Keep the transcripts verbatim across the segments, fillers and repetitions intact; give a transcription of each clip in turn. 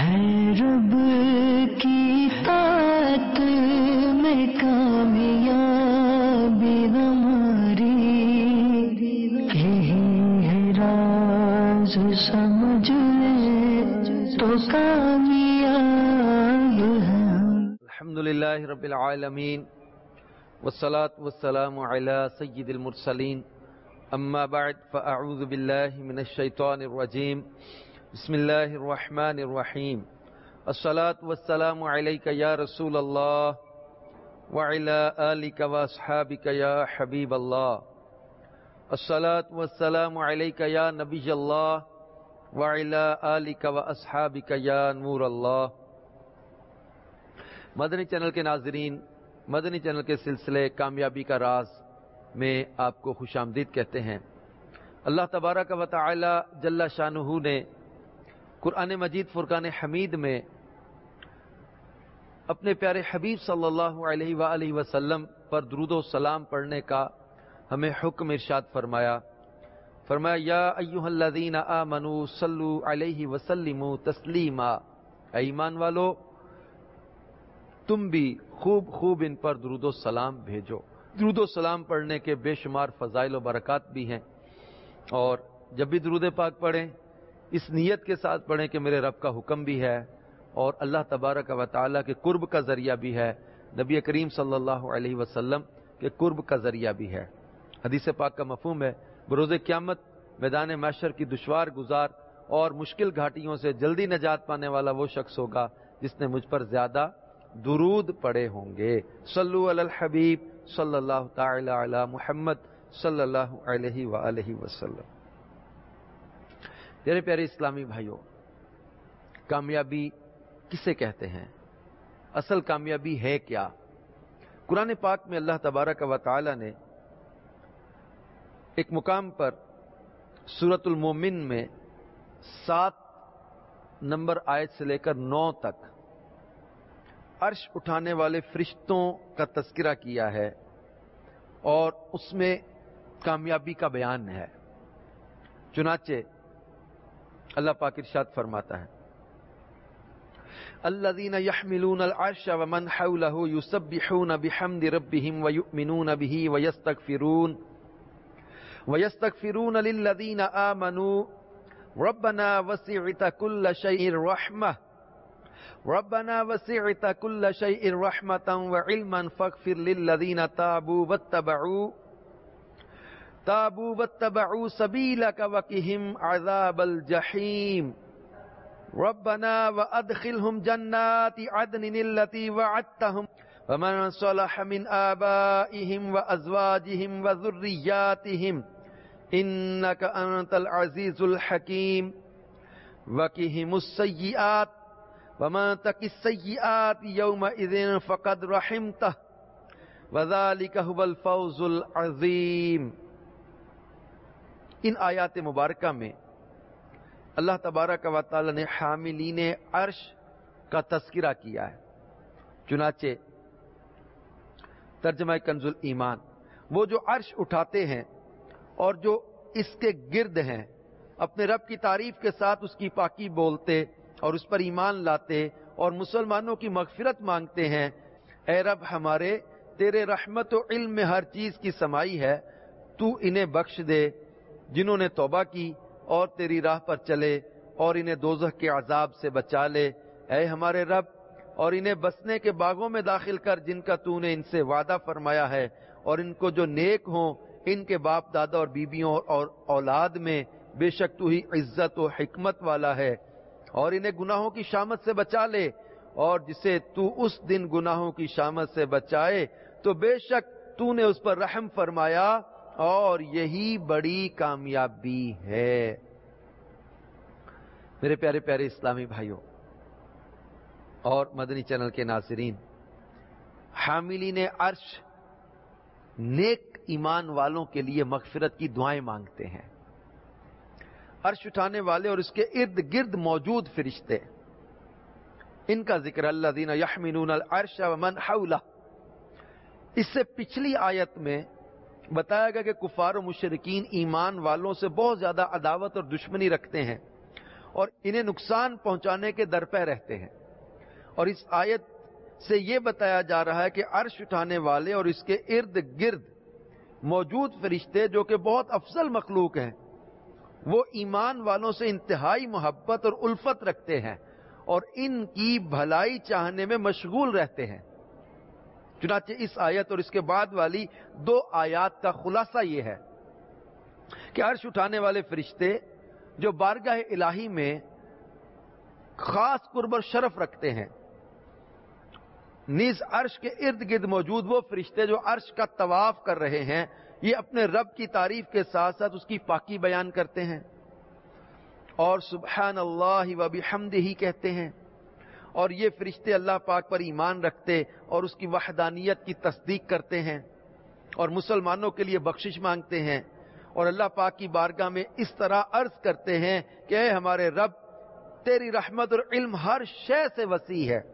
ہے رب کی طاعت میں کامیابی ہماری، یہی ہے راز سمجھ لے تو کامیاب ہے۔ الحمدللہ رب العالمین والصلاة والسلام علی سید المرسلین، اما بعد فاعوذ باللہ من الشیطان الرجیم، بسم اللہ الرحمن الرحیم، الصلاة والسلام علیک یا رسول اللہ وعلی آلک واصحابک یا حبیب اللہ، الصلاة والسلام علیک یا نبی اللہ وعلی آلک واصحابک یا نور اللہ۔ مدنی چینل کے ناظرین، مدنی چینل کے سلسلے کامیابی کا راز میں آپ کو خوش آمدید کہتے ہیں۔ اللہ تبارک و تعالی جل شانہ نے قرآن مجید فرقان حمید میں اپنے پیارے حبیب صلی اللہ علیہ وآلہ وسلم پر درود و سلام پڑھنے کا ہمیں حکم ارشاد فرمایا۔ فرمایا یا ایھا الذین آمنوا صلوا علیہ وسلموا تسلیما، اے ایمان والو تم بھی خوب خوب ان پر درود و سلام بھیجو۔ درود و سلام پڑھنے کے بے شمار فضائل و برکات بھی ہیں، اور جب بھی درود پاک پڑھیں اس نیت کے ساتھ پڑھیں کہ میرے رب کا حکم بھی ہے اور اللہ تبارک و تعالیٰ کے قرب کا ذریعہ بھی ہے، نبی کریم صلی اللہ علیہ وسلم کے قرب کا ذریعہ بھی ہے۔ حدیث پاک کا مفہوم ہے بروز قیامت میدان محشر کی دشوار گزار اور مشکل گھاٹیوں سے جلدی نجات پانے والا وہ شخص ہوگا جس نے مجھ پر زیادہ درود پڑے ہوں گے۔ صلو علی الحبیب صلی اللہ تعالی علی محمد صلی اللہ علیہ وآلہ وسلم۔ پیارے پیارے اسلامی بھائیوں، کامیابی کسے کہتے ہیں؟ اصل کامیابی ہے کیا؟ قرآن پاک میں اللہ تبارک و تعالی نے ایک مقام پر سورۃ المومن میں سات نمبر آیت سے لے کر نو تک عرش اٹھانے والے فرشتوں کا تذکرہ کیا ہے، اور اس میں کامیابی کا بیان ہے۔ چنانچہ اللہ پاک ارشاد فرماتا ہے الذین یحملون العرش ومن حولہ یسبحون بحمد ربہم ویؤمنون بہ ویستغفرون ویستغفرون للذین آمنوا ربنا وسعت كل شیء رحمہ ربنا وسعت كل شيء رحمة وعلما فاغفر للذين تابوا واتبعوا تابوا واتبعوا سبيلك وقهم عذاب الجحيم ربنا وادخلهم جنات عدن التي وعدتهم ومن صلح من آبائهم وأزواجهم وذرياتهم إنك أنت العزيز الحكيم وقهم السيئات وَمَن تَقِ السَّيِّئَاتِ يَوْمَئِذٍ فَقَدْ رَحِمْتَهُ وَذَلِكَ هُوَ الْفَوْزُ الْعَظِيمُ۔ ان آیات مبارکہ میں اللہ تبارک و تعالی نے حاملین عرش کا تذکرہ کیا ہے۔ چنانچہ ترجمہ کنز الایمان، وہ جو عرش اٹھاتے ہیں اور جو اس کے گرد ہیں، اپنے رب کی تعریف کے ساتھ اس کی پاکی بولتے اور اس پر ایمان لاتے اور مسلمانوں کی مغفرت مانگتے ہیں۔ اے رب ہمارے، تیرے رحمت و علم میں ہر چیز کی سمائی ہے، تو انہیں بخش دے جنہوں نے توبہ کی اور تیری راہ پر چلے، اور انہیں دوزخ کے عذاب سے بچا لے اے ہمارے رب، اور انہیں بسنے کے باغوں میں داخل کر جن کا تو نے ان سے وعدہ فرمایا ہے، اور ان کو جو نیک ہوں ان کے باپ دادا اور بیویوں اور اولاد میں بے شک تو ہی عزت و حکمت والا ہے، اور انہیں گناہوں کی شامت سے بچا لے، اور جسے تو اس دن گناہوں کی شامت سے بچائے تو بے شک تو نے اس پر رحم فرمایا، اور یہی بڑی کامیابی ہے۔ میرے پیارے پیارے اسلامی بھائیوں اور مدنی چینل کے ناظرین، حاملین عرش نیک ایمان والوں کے لیے مغفرت کی دعائیں مانگتے ہیں۔ عرش اٹھانے والے اور اس کے ارد گرد موجود فرشتے، ان کا ذکر الذین یحملون العرش ومن حولہ۔ اس سے پچھلی آیت میں بتایا گیا کہ کفار و مشرکین ایمان والوں سے بہت زیادہ عداوت اور دشمنی رکھتے ہیں، اور انہیں نقصان پہنچانے کے در پہ رہتے ہیں۔ اور اس آیت سے یہ بتایا جا رہا ہے کہ عرش اٹھانے والے اور اس کے ارد گرد موجود فرشتے جو کہ بہت افضل مخلوق ہیں، وہ ایمان والوں سے انتہائی محبت اور الفت رکھتے ہیں اور ان کی بھلائی چاہنے میں مشغول رہتے ہیں۔ چنانچہ اس آیت اور اس کے بعد والی دو آیات کا خلاصہ یہ ہے کہ عرش اٹھانے والے فرشتے جو بارگاہ الہی میں خاص قرب اور شرف رکھتے ہیں، نیز عرش کے ارد گرد موجود وہ فرشتے جو عرش کا طواف کر رہے ہیں، یہ اپنے رب کی تعریف کے ساتھ ساتھ اس کی پاکی بیان کرتے ہیں اور سبحان اللہ و بحمدہ کہتے ہیں، اور یہ فرشتے اللہ پاک پر ایمان رکھتے اور اس کی وحدانیت کی تصدیق کرتے ہیں اور مسلمانوں کے لیے بخشش مانگتے ہیں اور اللہ پاک کی بارگاہ میں اس طرح عرض کرتے ہیں کہ اے ہمارے رب، تیری رحمت اور علم ہر شے سے وسیع ہے،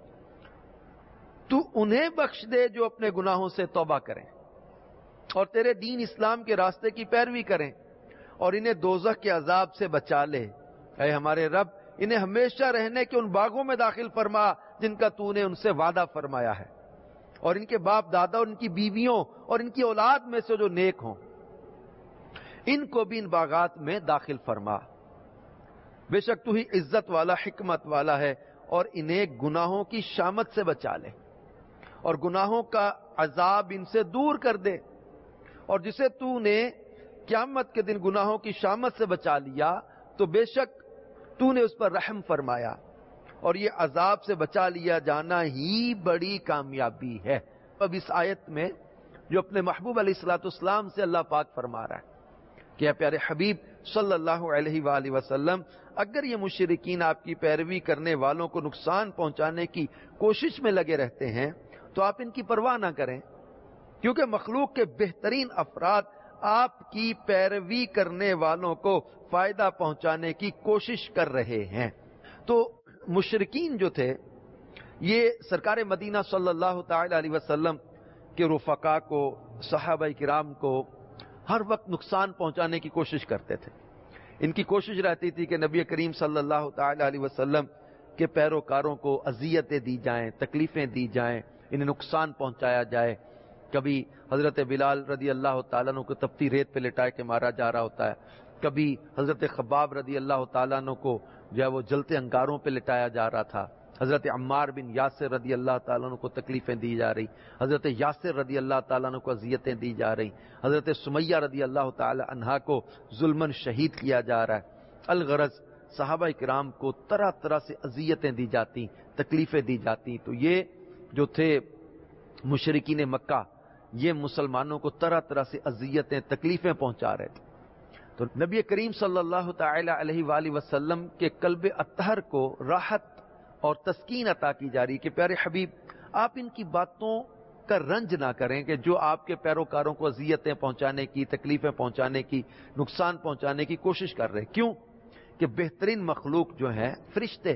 تو انہیں بخش دے جو اپنے گناہوں سے توبہ کریں اور تیرے دین اسلام کے راستے کی پیروی کریں اور انہیں دوزخ کے عذاب سے بچا لے۔ اے ہمارے رب، انہیں ہمیشہ رہنے کے ان باغوں میں داخل فرما جن کا تو نے ان سے وعدہ فرمایا ہے، اور ان کے باپ دادا اور ان کی بیویوں اور ان کی اولاد میں سے جو نیک ہوں ان کو بھی ان باغات میں داخل فرما۔ بے شک تو ہی عزت والا حکمت والا ہے، اور انہیں گناہوں کی شامت سے بچا لے اور گناہوں کا عذاب ان سے دور کر دے، اور جسے تو نے قیامت کے دن گناہوں کی شامت سے بچا لیا تو بے شک تو نے اس پر رحم فرمایا، اور یہ عذاب سے بچا لیا جانا ہی بڑی کامیابی ہے۔ اب اس آیت میں جو اپنے محبوب علیہ الصلوۃ والسلام سے اللہ پاک فرما رہا ہے کہ اے پیارے حبیب صلی اللہ علیہ وآلہ وسلم، اگر یہ مشرکین آپ کی پیروی کرنے والوں کو نقصان پہنچانے کی کوشش میں لگے رہتے ہیں تو آپ ان کی پرواہ نہ کریں، کیونکہ مخلوق کے بہترین افراد آپ کی پیروی کرنے والوں کو فائدہ پہنچانے کی کوشش کر رہے ہیں۔ تو مشرکین جو تھے یہ سرکار مدینہ صلی اللہ تعالی علیہ وسلم کے رفقا کو، صحابہ کرام کو ہر وقت نقصان پہنچانے کی کوشش کرتے تھے۔ ان کی کوشش رہتی تھی کہ نبی کریم صلی اللہ تعالی علیہ وسلم کے پیروکاروں کو اذیتیں دی جائیں، تکلیفیں دی جائیں، انہیں نقصان پہنچایا جائے۔ کبھی حضرت بلال رضی اللہ تعالیٰ عنہ کو تپتی ریت پہ لٹائے کے مارا جا رہا ہوتا ہے، کبھی حضرت خباب رضی اللہ تعالیٰ عنہ کو جو ہے وہ جلتے انگاروں پہ لٹایا جا رہا تھا، حضرت عمار بن یاسر رضی اللہ تعالیٰ عنہ کو تکلیفیں دی جا رہی، حضرت یاسر رضی اللہ تعالیٰ عنہ کو اذیتیں دی جا رہی، حضرت سمیہ رضی اللہ تعالیٰ عنہا کو ظلماً شہید کیا جا رہا ہے۔ الغرض صحابہ کرام کو طرح طرح سے اذیتیں دی جاتی، تکلیفیں دی جاتی۔ تو یہ جو تھے مشرکین مکہ، یہ مسلمانوں کو طرح طرح سے اذیتیں، تکلیفیں پہنچا رہے تھے۔ تو نبی کریم صلی اللہ تعالی علیہ وآلہ وسلم کے قلب اطہر کو راحت اور تسکین عطا کی جا رہی کہ پیارے حبیب، آپ ان کی باتوں کا رنج نہ کریں کہ جو آپ کے پیروکاروں کو اذیتیں پہنچانے کی، تکلیفیں پہنچانے کی، نقصان پہنچانے کی کوشش کر رہے۔ کیوں کہ بہترین مخلوق جو ہے فرشتے،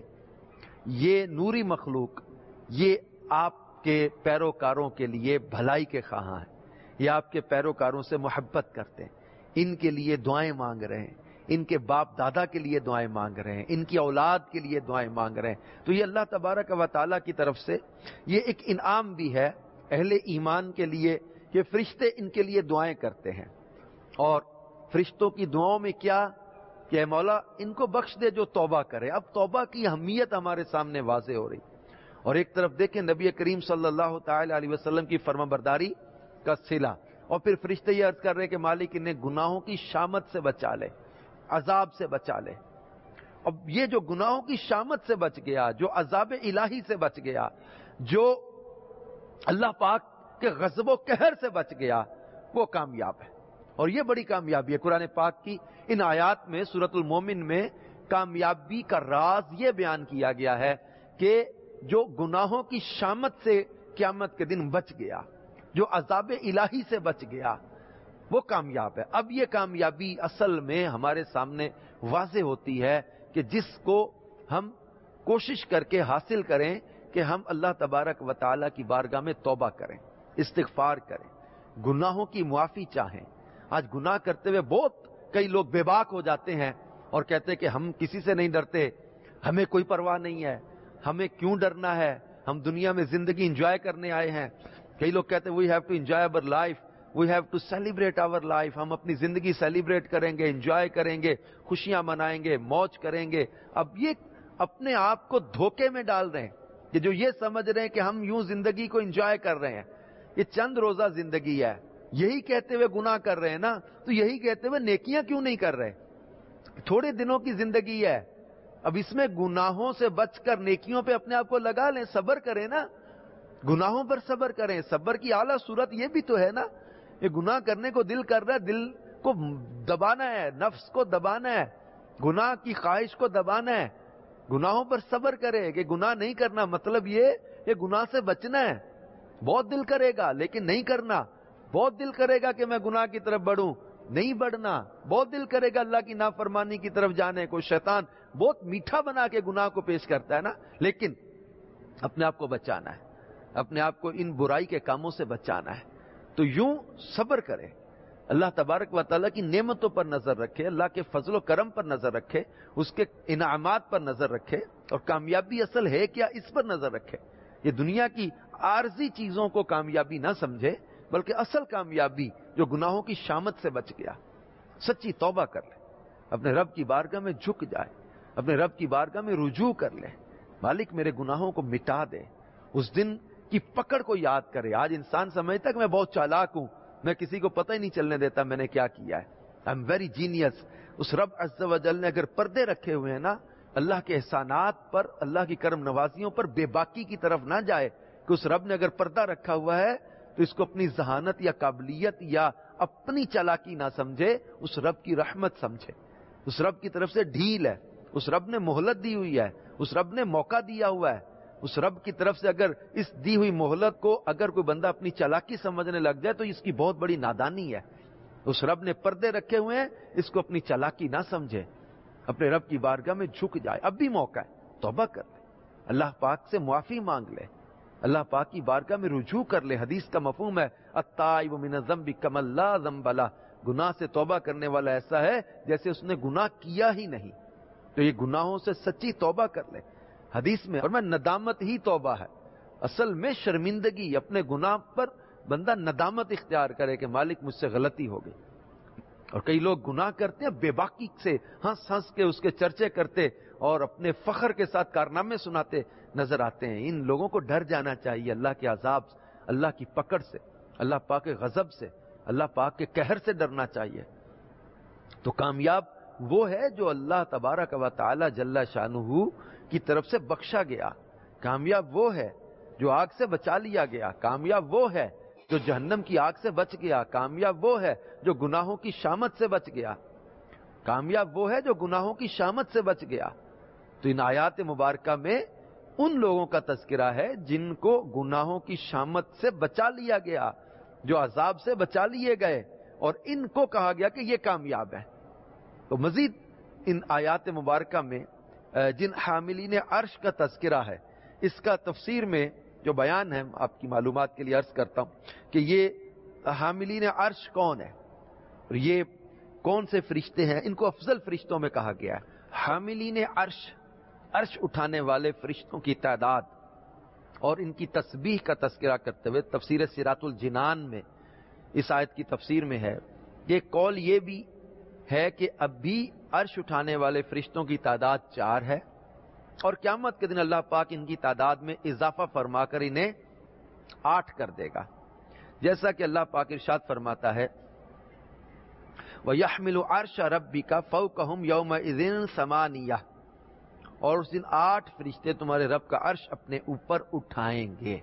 یہ نوری مخلوق، یہ آپ کے پیروکاروں کے لیے بھلائی کے خواہاں ہیں، یہ آپ کے پیروکاروں سے محبت کرتے ہیں، ان کے لیے دعائیں مانگ رہے ہیں، ان کے باپ دادا کے لیے دعائیں مانگ رہے ہیں، ان کی اولاد کے لیے دعائیں مانگ رہے ہیں۔ تو یہ اللہ تبارک و تعالیٰ کی طرف سے یہ ایک انعام بھی ہے اہل ایمان کے لیے کہ فرشتے ان کے لیے دعائیں کرتے ہیں۔ اور فرشتوں کی دعاؤں میں کیا کہ اے مولا ان کو بخش دے جو توبہ کرے۔ اب توبہ کی اہمیت ہمارے سامنے واضح ہو رہی، اور ایک طرف دیکھیں نبی کریم صلی اللہ تعالی علیہ وسلم کی فرما برداری کا صلہ، اور پھر فرشتے یہ عرض کر رہے کہ مالک انہیں گناہوں کی شامت سے بچا لے، عذاب سے بچا لے۔ اب یہ جو گناہوں کی شامت سے بچ گیا، جو عذاب الہی سے بچ گیا، جو اللہ پاک کے غضب و قہر سے بچ گیا، وہ کامیاب ہے، اور یہ بڑی کامیابی ہے۔ قرآن پاک کی ان آیات میں سورۃ المومن میں کامیابی کا راز یہ بیان کیا گیا ہے کہ جو گناہوں کی شامت سے قیامت کے دن بچ گیا، جو عذاب الہی سے بچ گیا، وہ کامیاب ہے۔ اب یہ کامیابی اصل میں ہمارے سامنے واضح ہوتی ہے کہ جس کو ہم کوشش کر کے حاصل کریں کہ ہم اللہ تبارک و تعالیٰ کی بارگاہ میں توبہ کریں، استغفار کریں، گناہوں کی معافی چاہیں۔ آج گناہ کرتے ہوئے بہت کئی لوگ بے باک ہو جاتے ہیں اور کہتے ہیں کہ ہم کسی سے نہیں ڈرتے, ہمیں کوئی پرواہ نہیں ہے, ہمیں کیوں ڈرنا ہے, ہم دنیا میں زندگی انجوائے کرنے آئے ہیں. کئی لوگ کہتے ہیں we have to enjoy our life, we have to celebrate our life, ہم اپنی زندگی سیلیبریٹ کریں گے, انجوائے کریں گے, خوشیاں منائیں گے, موج کریں گے. اب یہ اپنے آپ کو دھوکے میں ڈال رہے ہیں کہ جو یہ سمجھ رہے ہیں کہ ہم یوں زندگی کو انجوائے کر رہے ہیں. یہ چند روزہ زندگی ہے, یہی کہتے ہوئے گناہ کر رہے ہیں نا, تو یہی کہتے ہوئے نیکیاں کیوں نہیں کر رہے؟ تھوڑے دنوں کی زندگی ہے, اب اس میں گناہوں سے بچ کر نیکیوں پہ اپنے آپ کو لگا لیں, صبر کریں نا, گناہوں پر صبر کریں. صبر کی اعلیٰ صورت یہ بھی تو ہے نا, یہ گناہ کرنے کو دل کر رہا ہے, دل کو دبانا ہے, نفس کو دبانا ہے, گناہ کی خواہش کو دبانا ہے. گناہوں پر صبر کرے کہ گناہ نہیں کرنا, مطلب یہ یہ گناہ سے بچنا ہے. بہت دل کرے گا لیکن نہیں کرنا, بہت دل کرے گا کہ میں گناہ کی طرف بڑھوں, نہیں بڑھنا. بہت دل کرے گا اللہ کی نافرمانی کی طرف جانے کو, شیطان بہت میٹھا بنا کے گناہ کو پیش کرتا ہے نا, لیکن اپنے آپ کو بچانا ہے, اپنے آپ کو ان برائی کے کاموں سے بچانا ہے. تو یوں صبر کرے, اللہ تبارک و تعالیٰ کی نعمتوں پر نظر رکھے, اللہ کے فضل و کرم پر نظر رکھے, اس کے انعامات پر نظر رکھے, اور کامیابی اصل ہے کیا اس پر نظر رکھے. یہ دنیا کی عارضی چیزوں کو کامیابی نہ سمجھے, بلکہ اصل کامیابی جو گناہوں کی شامت سے بچ گیا, سچی توبہ کر لے, اپنے رب کی بارگاہ میں جھک جائے, اپنے رب کی بارگاہ میں رجوع کر لے, مالک میرے گناہوں کو مٹا دے. اس دن کی پکڑ کو یاد کرے. آج انسان سمجھتا ہے کہ میں بہت چالاک ہوں, میں کسی کو پتہ ہی نہیں چلنے دیتا میں نے کیا کیا ہے, آئی ایم ویری جینیس. اس رب عز و جل نے اگر پردے رکھے ہوئے ہیں نا, اللہ کے احسانات پر, اللہ کی کرم نوازیوں پر بے باکی کی طرف نہ جائے کہ اس رب نے اگر پردہ رکھا ہوا ہے تو اس کو اپنی ذہانت یا قابلیت یا اپنی چالاکی نہ سمجھے, اس رب کی رحمت سمجھے. اس رب کی طرف سے ڈھیل ہے, اس رب نے مہلت دی ہوئی ہے, اس رب نے موقع دیا ہوا ہے. اس رب کی طرف سے اگر اس دی ہوئی مہلت کو اگر کوئی بندہ اپنی چالاکی سمجھنے لگ جائے تو اس کی بہت بڑی نادانی ہے. اس رب نے پردے رکھے ہوئے ہیں, اس کو اپنی چالاکی نہ سمجھے, اپنے رب کی بارگاہ میں جھک جائے. اب بھی موقع ہے, توبہ کر لے, اللہ پاک سے معافی مانگ لے, اللہ پاک کی بارگاہ میں رجوع کر لے. حدیث کا مفہوم ہے التائب من الذنب کمن لا ذنب لہ, گناہ سے توبہ کرنے والا ایسا ہے جیسے اس نے گناہ کیا ہی نہیں. تو یہ گناہوں سے سچی توبہ کر لے. حدیث میں اور میں ندامت ہی توبہ ہے. اصل میں شرمندگی, اپنے گناہ پر بندہ ندامت اختیار کرے کہ مالک مجھ سے غلطی ہو گئی. اور کئی لوگ گناہ کرتے ہیں بے باکی سے, ہنس ہنس کے اس کے چرچے کرتے اور اپنے فخر کے ساتھ کارنامے سناتے نظر آتے ہیں. ان لوگوں کو ڈر جانا چاہیے اللہ کے عذاب, اللہ کی پکڑ سے, اللہ پاک کے غضب سے, اللہ پاک کے قہر سے ڈرنا چاہیے. تو کامیاب وہ ہے جو اللہ تبارک و تعالی جل شانہ کی طرف سے بخشا گیا. کامیاب وہ ہے جو آگ سے بچا لیا گیا. کامیاب وہ ہے جو جہنم کی آگ سے بچ گیا. کامیاب وہ ہے جو گناہوں کی شامت سے بچ گیا. کامیاب وہ ہے جو گناہوں کی شامت سے بچ گیا. تو ان آیات مبارکہ میں ان لوگوں کا تذکرہ ہے جن کو گناہوں کی شامت سے بچا لیا گیا, جو عذاب سے بچا لیے گئے, اور ان کو کہا گیا کہ یہ کامیاب ہے. تو مزید ان آیات مبارکہ میں جن حاملین عرش کا تذکرہ ہے, اس کا تفسیر میں جو بیان ہے آپ کی معلومات کے لیے عرض کرتا ہوں کہ یہ حاملین عرش کون ہے اور یہ کون سے فرشتے ہیں. ان کو افضل فرشتوں میں کہا گیا ہے. حاملین عرش, عرش اٹھانے والے فرشتوں کی تعداد اور ان کی تسبیح کا تذکرہ کرتے ہوئے تفسیر صراط الجنان میں اس آیت کی تفسیر میں ہے یہ قول یہ بھی ہے کہ اب بھی عرش اٹھانے والے فرشتوں کی تعداد چار ہے, اور قیامت کے دن اللہ پاک ان کی تعداد میں اضافہ فرما کر انہیں آٹھ کر دے گا. جیسا کہ اللہ پاک ارشاد فرماتا ہے وَيَحْمِلُ عَرْشَ رَبِّكَ فَوْقَهُمْ يَوْمَئِذٍ ثَمَانِيَةٌ, اور اس دن آٹھ فرشتے تمہارے رب کا عرش اپنے اوپر اٹھائیں گے.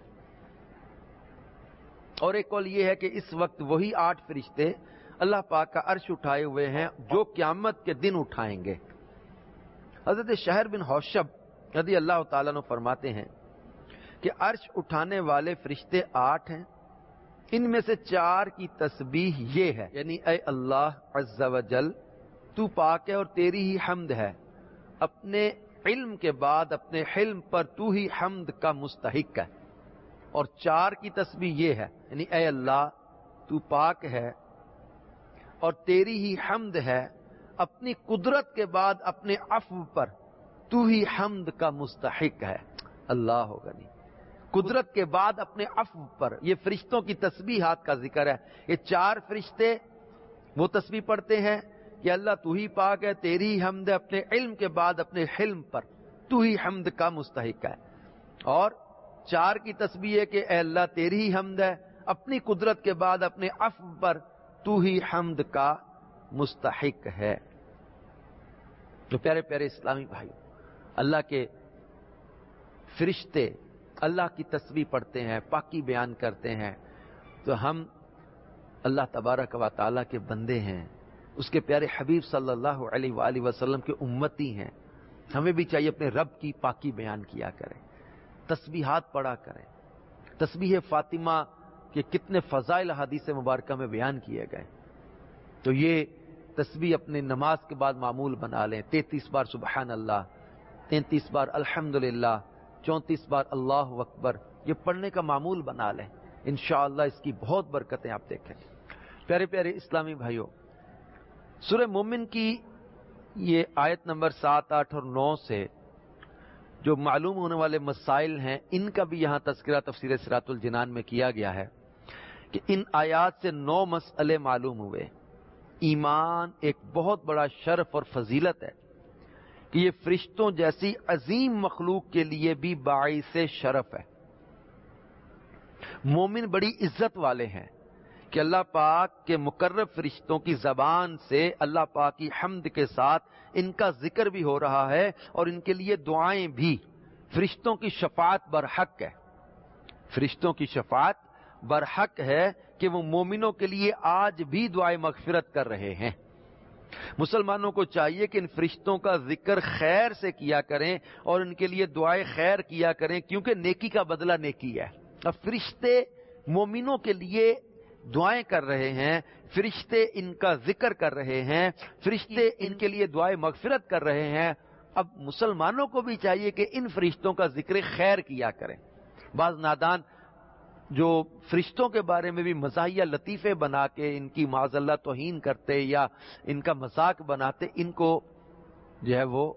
اور ایک قول یہ ہے کہ اس وقت وہی آٹھ فرشتے اللہ پاک کا عرش اٹھائے ہوئے ہیں جو قیامت کے دن اٹھائیں گے. حضرت شہر بن حوشب رضی اللہ تعالیٰ عنہ فرماتے ہیں کہ عرش اٹھانے والے فرشتے آٹھ ہیں, ان میں سے چار کی تسبیح یہ ہے, یعنی اے اللہ عز و جل تو پاک ہے اور تیری ہی حمد ہے, اپنے علم کے بعد اپنے حلم پر تو ہی حمد کا مستحق ہے. اور چار کی تسبیح یہ ہے, یعنی اے اللہ تو پاک ہے اور تیری ہی حمد ہے, اپنی قدرت کے بعد اپنے عفو پر تو ہی حمد کا مستحق ہے. اللہ ہوگا نہیں. قدرت کے بعد اپنے عفو پر. یہ فرشتوں کی تسبیحات کا ذکر ہے. یہ چار فرشتے وہ تسبیح پڑھتے ہیں کہ اللہ تو ہی پاک ہے, تیری ہی حمد ہے, اپنے علم کے بعد اپنے حلم پر تو ہی حمد کا مستحق ہے. اور چار کی تسبیح ہے کہ اے اللہ تیری ہی حمد ہے, اپنی قدرت کے بعد اپنے عفو پر تو ہی حمد کا مستحق ہے. تو پیارے پیارے اسلامی بھائی, اللہ کے فرشتے اللہ کی تسبیح پڑھتے ہیں, پاکی بیان کرتے ہیں, تو ہم اللہ تبارک و تعالیٰ کے بندے ہیں, اس کے پیارے حبیب صلی اللہ علیہ وآلہ وسلم کے امتی ہیں. ہمیں بھی چاہیے اپنے رب کی پاکی بیان کیا کریں, تسبیحات پڑھا کریں. تسبیح فاطمہ کے کتنے فضائل حدیث مبارکہ میں بیان کیے گئے, تو یہ تسبیح اپنے نماز کے بعد معمول بنا لیں. تینتیس بار سبحان اللہ, تینتیس بار الحمدللہ, چونتیس بار اللہ اکبر, یہ پڑھنے کا معمول بنا لیں. انشاءاللہ اس کی بہت برکتیں آپ دیکھیں. پیارے پیارے اسلامی بھائیوں, سورہ مومن کی یہ آیت نمبر سات, آٹھ اور نو سے جو معلوم ہونے والے مسائل ہیں, ان کا بھی یہاں تذکرہ تفسیر صراط الجنان میں کیا گیا ہے کہ ان آیات سے نو مسئلے معلوم ہوئے. ایمان ایک بہت بڑا شرف اور فضیلت ہے کہ یہ فرشتوں جیسی عظیم مخلوق کے لیے بھی باعث شرف ہے. مومن بڑی عزت والے ہیں کہ اللہ پاک کے مقرب فرشتوں کی زبان سے اللہ پاک کی حمد کے ساتھ ان کا ذکر بھی ہو رہا ہے, اور ان کے لیے دعائیں بھی. فرشتوں کی شفاعت برحق ہے, فرشتوں کی شفاعت برحق ہے کہ وہ مومنوں کے لیے آج بھی دعائیں مغفرت کر رہے ہیں. مسلمانوں کو چاہیے کہ ان فرشتوں کا ذکر خیر سے کیا کریں اور ان کے لیے دعائیں خیر کیا کریں, کیونکہ نیکی کا بدلہ نیکی ہے. اب فرشتے مومنوں کے لیے دعائیں کر رہے ہیں, فرشتے ان کا ذکر کر رہے ہیں, فرشتے ان کے لیے دعائیں مغفرت کر رہے ہیں. اب مسلمانوں کو بھی چاہیے کہ ان فرشتوں کا ذکر خیر کیا کریں. بعض نادان جو فرشتوں کے بارے میں بھی مزاحیہ لطیفے بنا کے ان کی معاذ اللہ توہین کرتے یا ان کا مذاق بناتے, ان کو جو ہے وہ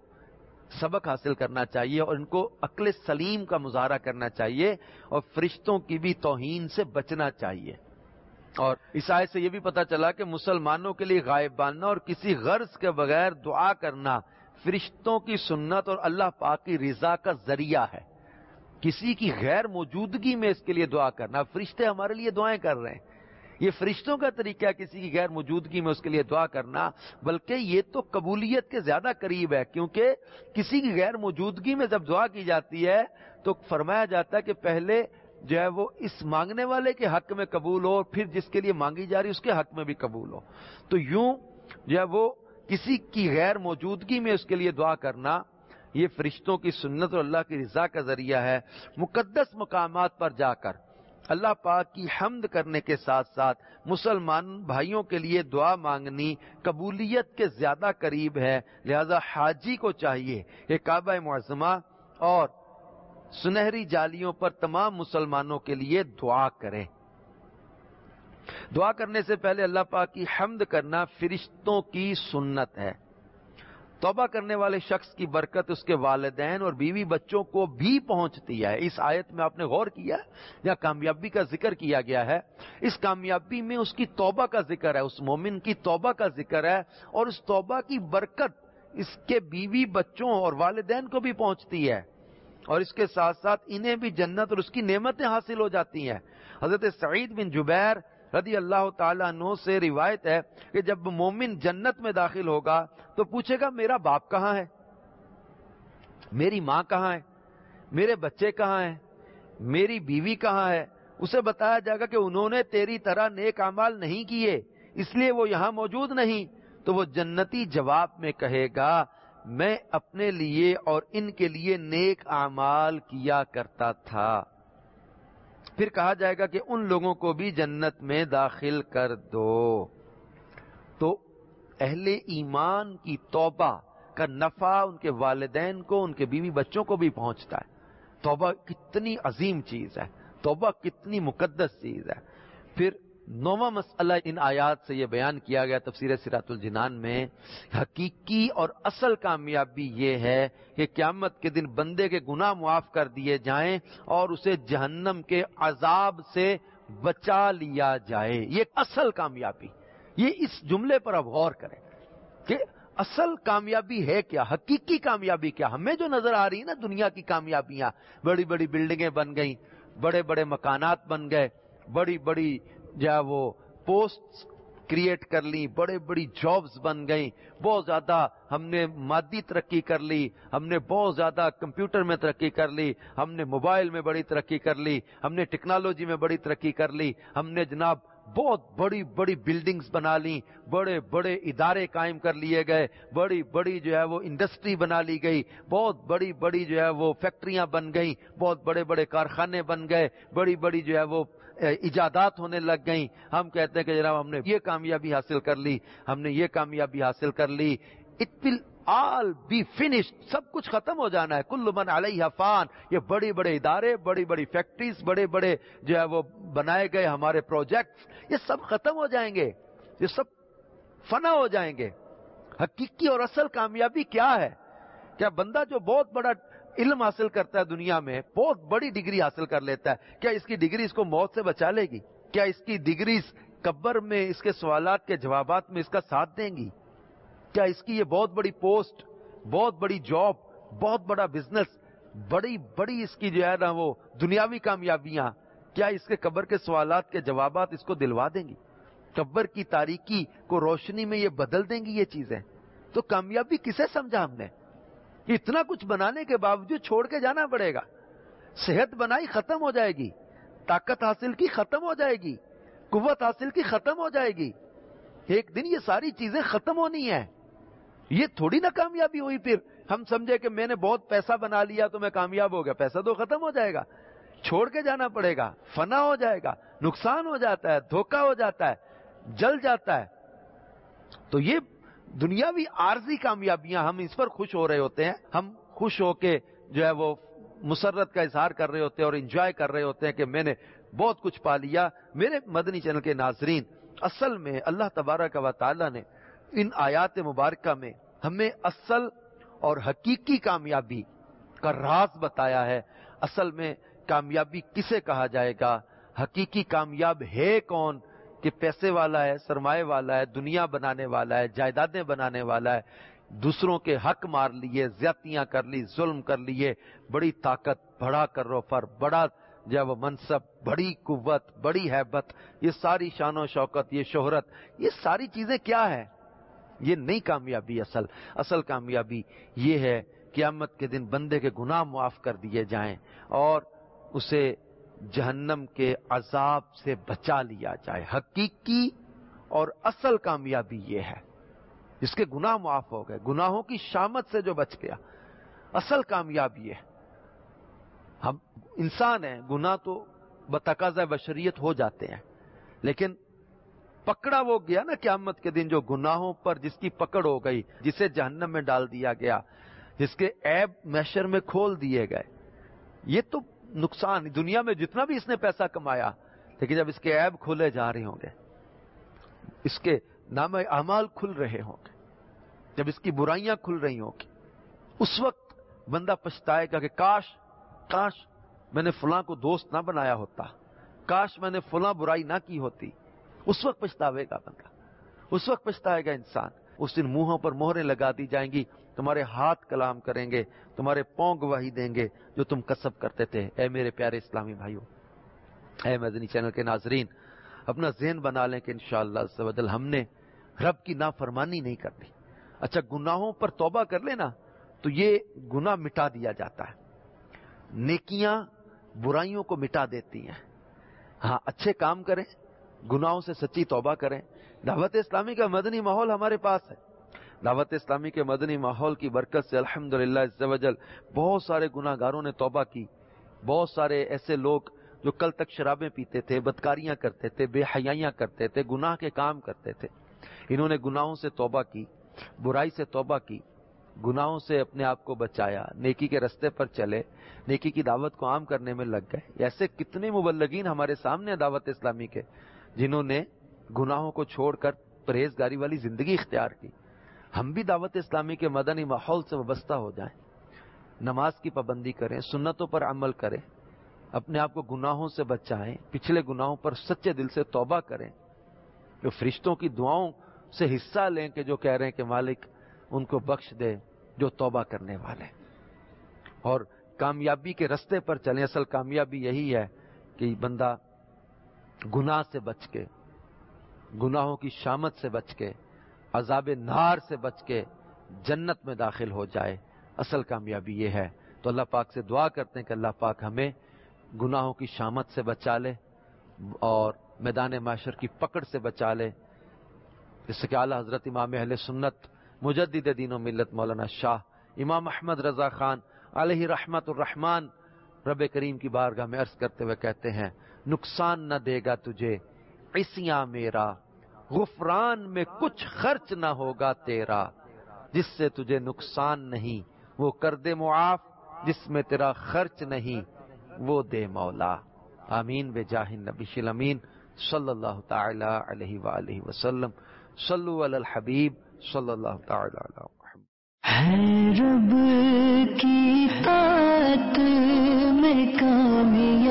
سبق حاصل کرنا چاہیے اور ان کو عقل سلیم کا مظاہرہ کرنا چاہیے اور فرشتوں کی بھی توہین سے بچنا چاہیے. اور اس آیت سے یہ بھی پتہ چلا کہ مسلمانوں کے لیے غائبانہ اور کسی غرض کے بغیر دعا کرنا فرشتوں کی سنت اور اللہ پاک کی رضا کا ذریعہ ہے. کسی کی غیر موجودگی میں اس کے لیے دعا کرنا, فرشتے ہمارے لیے دعائیں کر رہے ہیں, یہ فرشتوں کا طریقہ ہے کسی کی غیر موجودگی میں اس کے لیے دعا کرنا, بلکہ یہ تو قبولیت کے زیادہ قریب ہے, کیونکہ کسی کی غیر موجودگی میں جب دعا کی جاتی ہے تو فرمایا جاتا ہے کہ پہلے جو ہے وہ اس مانگنے والے کے حق میں قبول ہو, پھر جس کے لیے مانگی جا رہی اس کے حق میں بھی قبول ہو. تو یوں جو ہے وہ کسی کی غیر موجودگی میں اس کے لیے دعا کرنا یہ فرشتوں کی سنت اور اللہ کی رضا کا ذریعہ ہے. مقدس مقامات پر جا کر اللہ پاک کی حمد کرنے کے ساتھ ساتھ مسلمان بھائیوں کے لیے دعا مانگنی قبولیت کے زیادہ قریب ہے. لہذا حاجی کو چاہیے کہ کعبہ معظمہ اور سنہری جالیوں پر تمام مسلمانوں کے لیے دعا کریں. دعا کرنے سے پہلے اللہ پاک کی حمد کرنا فرشتوں کی سنت ہے. توبہ کرنے والے شخص کی برکت اس کے والدین اور بیوی بچوں کو بھی پہنچتی ہے. اس آیت میں آپ نے غور کیا یا کامیابی کا ذکر کیا گیا ہے, اس کامیابی میں اس کی توبہ کا ذکر ہے, اس مومن کی توبہ کا ذکر ہے, اور اس توبہ کی برکت اس کے بیوی بچوں اور والدین کو بھی پہنچتی ہے, اور اس کے ساتھ ساتھ انہیں بھی جنت اور اس کی نعمتیں حاصل ہو جاتی ہیں. حضرت سعید بن جبیر رضی اللہ تعالیٰ عنہ سے روایت ہے کہ جب مومن جنت میں داخل ہوگا تو پوچھے گا میرا باپ کہاں ہے, میری ماں کہاں ہے, میرے بچے کہاں ہیں, میری بیوی کہاں ہے. اسے بتایا جائے گا کہ انہوں نے تیری طرح نیک اعمال نہیں کیے اس لیے وہ یہاں موجود نہیں. تو وہ جنتی جواب میں کہے گا میں اپنے لیے اور ان کے لیے نیک اعمال کیا کرتا تھا. پھر کہا جائے گا کہ ان لوگوں کو بھی جنت میں داخل کر دو. تو اہل ایمان کی توبہ کا نفع ان کے والدین کو, ان کے بیوی بچوں کو بھی پہنچتا ہے. توبہ کتنی عظیم چیز ہے, توبہ کتنی مقدس چیز ہے. پھر نوواں مسئلہ ان آیات سے یہ بیان کیا گیا تفسیر صراط الجنان میں، حقیقی اور اصل کامیابی یہ ہے کہ قیامت کے دن بندے کے گناہ معاف کر دیے جائیں اور اسے جہنم کے عذاب سے بچا لیا جائے. یہ اصل کامیابی. یہ اس جملے پر اب غور کریں کہ اصل کامیابی ہے کیا، حقیقی کامیابی کیا. ہمیں جو نظر آ رہی ہے نا دنیا کی کامیابیاں، بڑی بڑی بلڈنگیں بن گئیں، بڑے بڑے مکانات بن گئے، بڑی بڑی جو ہے وہ پوسٹ کریٹ کر لی، بڑے بڑی جابز بن گئیں، بہت زیادہ ہم نے مادی ترقی کر لی، ہم نے بہت زیادہ کمپیوٹر میں ترقی کر لی، ہم نے موبائل میں بڑی ترقی کر لی، ہم نے ٹیکنالوجی میں بڑی ترقی کر لی، ہم نے جناب بہت بڑی بڑی بلڈنگز بنا لی، بڑے بڑے ادارے قائم کر لیے گئے، بڑی بڑی جو ہے وہ انڈسٹری بنا لی گئی، بہت بڑی بڑی جو ہے وہ فیکٹریاں بن گئیں، بہت بڑے بڑے کارخانے بن گئے، بڑی بڑی جو ہے وہ ایجادات ہونے لگ گئیں. ہم کہتے ہیں کہ جناب ہم نے یہ کامیابی حاصل کر لی، ہم نے یہ کامیابی حاصل کر لی. It will all be finished. سب کچھ ختم ہو جانا ہے. کل من علیہ فان. یہ بڑی بڑے ادارے، بڑی بڑی فیکٹریز، بڑے بڑے جو ہے وہ بنائے گئے ہمارے پروجیکٹس، یہ سب ختم ہو جائیں گے، یہ سب فنا ہو جائیں گے. حقیقی اور اصل کامیابی کیا ہے؟ کیا بندہ جو بہت بڑا علم حاصل کرتا ہے دنیا میں، بہت بڑی ڈگری حاصل کر لیتا ہے، کیا اس کی ڈگری اس کو موت سے بچا لے گی؟ کیا اس کی ڈگری قبر میں اس کے سوالات کے جوابات میں اس کا ساتھ دیں گی؟ کیا اس کی یہ بہت بڑی پوسٹ، بہت بڑی جاب، بہت بڑا بزنس، بڑی بڑی اس کی جو ہے نا وہ دنیاوی کامیابیاں، کیا اس کے قبر کے سوالات کے جوابات اس کو دلوا دیں گی؟ قبر کی تاریکی کو روشنی میں یہ بدل دیں گی یہ چیزیں؟ تو کامیابی کسے سمجھا ہم نے؟ اتنا کچھ بنانے کے باوجود چھوڑ کے جانا پڑے گا. صحت بنائی ختم ہو جائے گی، طاقت حاصل کی ختم ہو جائے گی، قوت حاصل کی ختم ہو جائے گی. ایک دن یہ ساری چیزیں ختم ہونی ہیں. یہ تھوڑی نہ کامیابی ہوئی. پھر ہم سمجھے کہ میں نے بہت پیسہ بنا لیا تو میں کامیاب ہو گیا. پیسہ تو ختم ہو جائے گا، چھوڑ کے جانا پڑے گا، فنا ہو جائے گا، نقصان ہو جاتا ہے، دھوکہ ہو جاتا ہے، جل جاتا ہے. تو یہ دنیاوی عارضی کامیابیاں، ہم اس پر خوش ہو رہے ہوتے ہیں، ہم خوش ہو کے جو ہے وہ مسرت کا اظہار کر رہے ہوتے ہیں اور انجوائے کر رہے ہوتے ہیں کہ میں نے بہت کچھ پا لیا. میرے مدنی چینل کے ناظرین، اصل میں اللہ تبارک و تعالی نے ان آیات مبارکہ میں ہمیں اصل اور حقیقی کامیابی کا راز بتایا ہے. اصل میں کامیابی کسے کہا جائے گا؟ حقیقی کامیاب ہے کون؟ کہ پیسے والا ہے، سرمایہ والا ہے، دنیا بنانے والا ہے، جائیدادیں بنانے والا ہے، دوسروں کے حق مار لیے، زیادتیاں کر لی، ظلم کر لیے، بڑی طاقت، بڑا کروفر، بڑا جو ہے وہ منصب، بڑی قوت، بڑی ہیبت، یہ ساری شان و شوکت، یہ شہرت، یہ ساری چیزیں کیا ہے؟ یہ نہیں کامیابی. اصل اصل کامیابی یہ ہے قیامت کے دن بندے کے گناہ معاف کر دیے جائیں اور اسے جہنم کے عذاب سے بچا لیا جائے. حقیقی اور اصل کامیابی یہ ہے. اس کے گناہ معاف ہو گئے، گناہوں کی شامت سے جو بچ گیا، اصل کامیابی ہے. ہم انسان ہیں، گناہ تو بتقاضۂ بشریت ہو جاتے ہیں، لیکن پکڑا وہ گیا نا قیامت کے دن جو گناہوں پر جس کی پکڑ ہو گئی، جسے جہنم میں ڈال دیا گیا، جس کے عیب محشر میں کھول دیے گئے. یہ تو نقصان دنیا میں جتنا بھی اس نے پیسہ کمایا، لیکن جب اس کے عیب کھولے جا رہے ہوں گے، اس کے نامہ اعمال کھل رہے ہوں گے، جب اس کی برائیاں کھل رہی ہوں گی، اس وقت بندہ پچھتائے گا کہ کاش کاش میں نے فلاں کو دوست نہ بنایا ہوتا، کاش میں نے فلاں برائی نہ کی ہوتی. اس وقت پچھتاوے گا بندہ، اس وقت پچھتائے گا انسان. اس دن منہوں پر مہریں لگا دی جائیں گی، تمہارے ہاتھ کلام کریں گے، تمہارے پاؤں گواہی دیں گے جو تم کسب کرتے تھے. اے میرے پیارے اسلامی بھائیوں، اے مدنی چینل کے ناظرین، اپنا ذہن بنا لیں کہ انشاءاللہ عز و جل ہم نے رب کی نافرمانی نہیں کرنی. اچھا گناہوں پر توبہ کر لینا تو یہ گناہ مٹا دیا جاتا ہے. نیکیاں برائیوں کو مٹا دیتی ہیں. ہاں اچھے کام کریں، گناہوں سے سچی توبہ کریں. دعوت اسلامی کا مدنی ماحول ہمارے پاس ہے. دعوت اسلامی کے مدنی ماحول کی برکت سے الحمدللہ عز و جل بہت سارے گناہ گاروں نے توبہ کی. بہت سارے ایسے لوگ جو کل تک شرابیں پیتے تھے، بدکاریاں کرتے تھے، بے حیائیاں کرتے تھے، گناہ کے کام کرتے تھے، انہوں نے گناہوں سے توبہ کی، برائی سے توبہ کی، گناہوں سے اپنے آپ کو بچایا، نیکی کے رستے پر چلے، نیکی کی دعوت کو عام کرنے میں لگ گئے. ایسے کتنے مبلغین ہمارے سامنے دعوت اسلامی کے جنہوں نے گناہوں کو چھوڑ کر پرہیزگاری والی زندگی اختیار کی. ہم بھی دعوت اسلامی کے مدنی ماحول سے وابستہ ہو جائیں، نماز کی پابندی کریں، سنتوں پر عمل کریں، اپنے آپ کو گناہوں سے بچائیں، پچھلے گناہوں پر سچے دل سے توبہ کریں، جو فرشتوں کی دعاؤں سے حصہ لیں کہ جو کہہ رہے ہیں کہ مالک ان کو بخش دے جو توبہ کرنے والے، اور کامیابی کے رستے پر چلیں. اصل کامیابی یہی ہے کہ بندہ گناہ سے بچ کے، گناہوں کی شامت سے بچ کے، عذاب نار سے بچ کے جنت میں داخل ہو جائے. اصل کامیابی یہ ہے. تو اللہ پاک سے دعا کرتے ہیں کہ اللہ پاک ہمیں گناہوں کی شامت سے بچا لے اور میدان معاشر کی پکڑ سے بچا لے. جس سے کہ اعلیٰ حضرت امام اہل سنت مجدد دین و ملت مولانا شاہ امام احمد رضا خان علیہ رحمت الرحمان رب کریم کی بارگاہ میں عرض کرتے ہوئے کہتے ہیں، نقصان نہ دے گا تجھے عصیاں میرا، غفران میں کچھ خرچ نہ ہوگا تیرا، جس سے تجھے نقصان نہیں وہ کر دے معاف، جس میں تیرا خرچ نہیں وہ دے مولا. آمین بجاہ النبی الامین صلی اللہ تعالی علیہ وآلہ وسلم. صلو علی الحبیب صلی اللہ تعالی علیہ وسلم. ہے رب کی طاعت میں کامیابی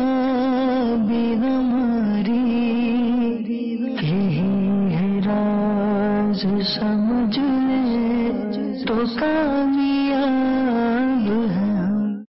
ہماری، یہی ہے راز سمجھ لے تو کامیاب ہے.